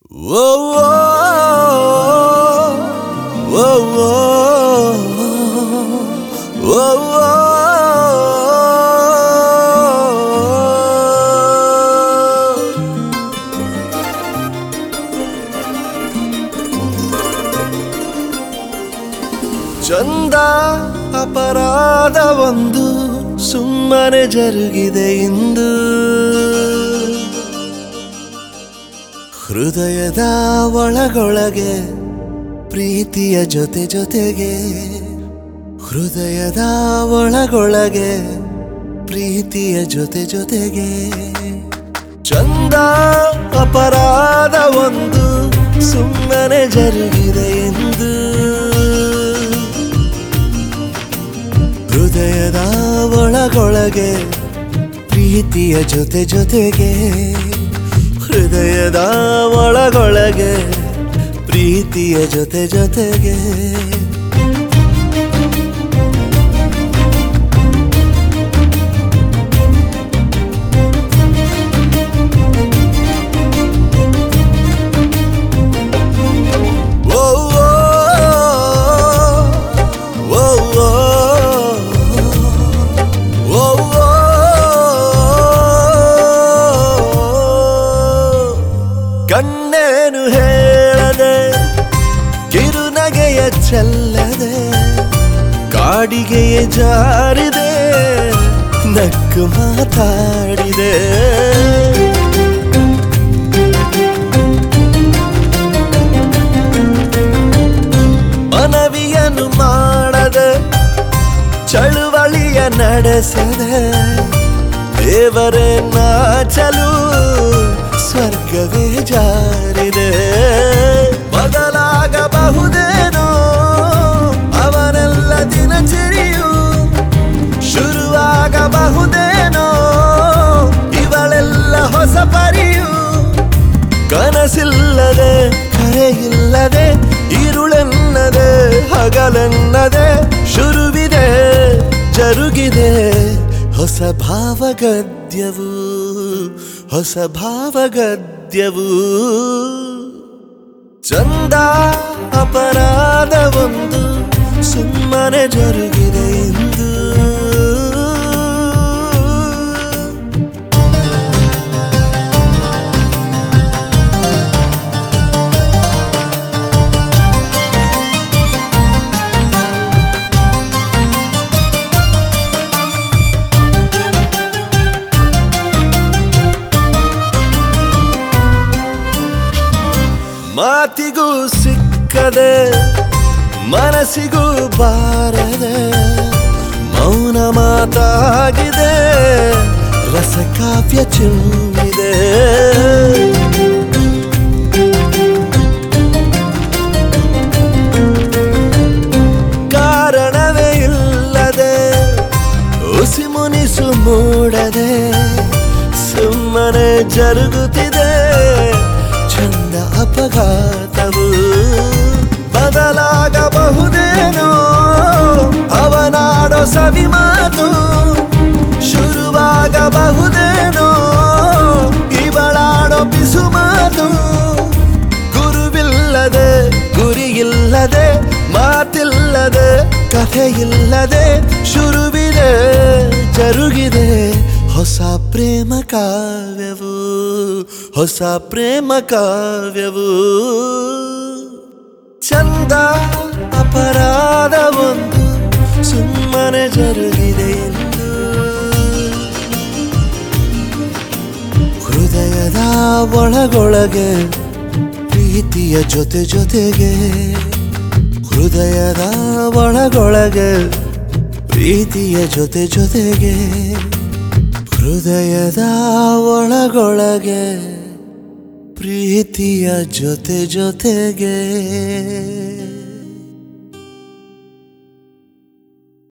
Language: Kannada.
Whoa, whoa, whoa, whoa, whoa. ಚಂದ ಅಪರಾಧ ಒಂದು ಸುಮ್ಮನೆ ಜರುಗಿದೆ ಇಂದು ಹೃದಯದ ಒಳಗೊಳಗೆ ಪ್ರೀತಿಯ ಜೊತೆ ಜೊತೆಗೆ ಹೃದಯದ ಒಳಗೊಳಗೆ ಪ್ರೀತಿಯ ಜೊತೆ ಜೊತೆಗೆ ಚಂದ ಅಪರಾಧ ಒಂದು ಸುಮ್ಮನೆ ಜರುಗಿದೆ ಎಂದು ಹೃದಯದ ಒಳಗೊಳಗೆ ಪ್ರೀತಿಯ ಜೊತೆ ಜೊತೆಗೆ ಹೃದಯದ ಒಳಗೊಳಗೆ ಪ್ರೀತಿಯ ಜೊತೆ ಜೊತೆಗೆ ಕಣ್ಣೇನು ಹೇಳದೆ ಕಿರುನಗೆಯ ಚೆಲ್ಲದೆ ಕಾಡಿಗೆಯೇ ಜಾರಿದೆ ನಕ್ಕು ಮಾತಾಡಿದೆ ಮನವಿಯನ್ನು ಮಾಡದೆ ಚಳುವಳಿಯ ನಡೆಸದೆ ದೇವರೇ ನಾಚಲು ಸ್ವರ್ಗವೇ ಜಾರಿದೆ ಬದಲಾಗಬಹುದೇನೋ ಅವನೆಲ್ಲ ದಿನಚರಿಯು ಶುರುವಾಗಬಹುದೇನೋ ಇವಳೆಲ್ಲ ಹೊಸ ಪರಿಯು ಕನಸಿಲ್ಲದೆ ಕರೆಯಿಲ್ಲದೆ ഇരുಳೆನ್ನದೆ ಹಗಲೆನ್ನದೆ ಶುರುವಿದೆ ಜರುಗಿದೆ ಹೊಸ ಭಾವಗದ್ಯವು ಹೊಸ ಭಾವಗದ್ಯವು ಚಂದ ಅಪರಾಧ ಒಂದು ಸುಮ್ಮನೆ ಜರುಗಿದೆ ಎಂದು ಮಾತಿಗೂ ಸಿಕ್ಕದೆ ಮನಸ್ಸಿಗೂ ಬಾರದೆ ಮೌನ ಮಾತಾಗಿದೆ ರಸಕಾವ್ಯ ಚಿಮ್ಮಿದೆ ಕಾರಣವೇ ಇಲ್ಲದೆ ಉಸಿ ಮುನಿಸು ಮೂಡದೆ ಸುಮ್ಮನೆ ಜರುಗುತ್ತಿದೆ ಚಂದ ಅಪಘಾತವು ಬದಲಾಗಬಹುದೇನೋ ಅವನಾಡೋ ಸವಿ ಮಾತು ಶುರುವಾಗಬಹುದೇನೋ ಇವಳಾಡೋ ಪಿಸು ಮಾತು ಗುರುವಿಲ್ಲದೆ ಗುರಿಯಿಲ್ಲದೆ ಮಾತಿಲ್ಲದೆ ಕಥೆಯಿಲ್ಲದೆ ಶುರುವಿದೆ ಜರುಗಿದೆ ಹೊಸ ಪ್ರೇಮ ಕಾವ್ಯವು ಹೊಸ ಪ್ರೇಮ ಕಾವ್ಯವು ಚಂದ ಅಪರಾಧ ಒಂದು ಸುಮ್ಮನೆ ಜರುಗಿದೆ ಎಂದು ಹೃದಯದ ಒಳಗೊಳಗೆ ಪ್ರೀತಿಯ ಜೊತೆ ಜೊತೆಗೆ ಹೃದಯದ ಒಳಗೊಳಗೆ ಪ್ರೀತಿಯ ಜೊತೆ ಜೊತೆಗೆ ಹೃದಯದ ಒಳಗೊಳಗೆ ಪ್ರೀತಿಯ ಜೊತೆ ಜೊತೆಗೆ